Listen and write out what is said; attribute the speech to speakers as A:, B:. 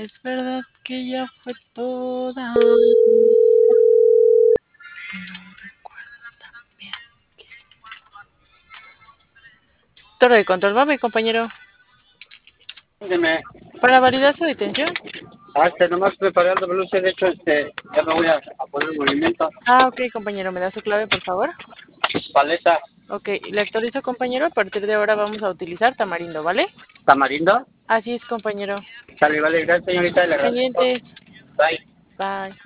A: Es verdad que ya fue toda. Pero recuerda también que... Torre de control, va mi compañero.
B: Dime,
A: Para validar su detención.
B: nomás preparando luces, de hecho, ya me voy a poner en movimiento.
A: Ah, ok, compañero, ¿me da su clave, por favor?
B: Paleta,
A: Ok, le actualizo, compañero. A partir de ahora vamos a utilizar Tamarindo, ¿vale?
B: tamarindo.
A: Así es, compañero.
B: Sale, vale, gracias, señorita, le agradezco.
A: Pendientes.
B: Bye.
A: Bye.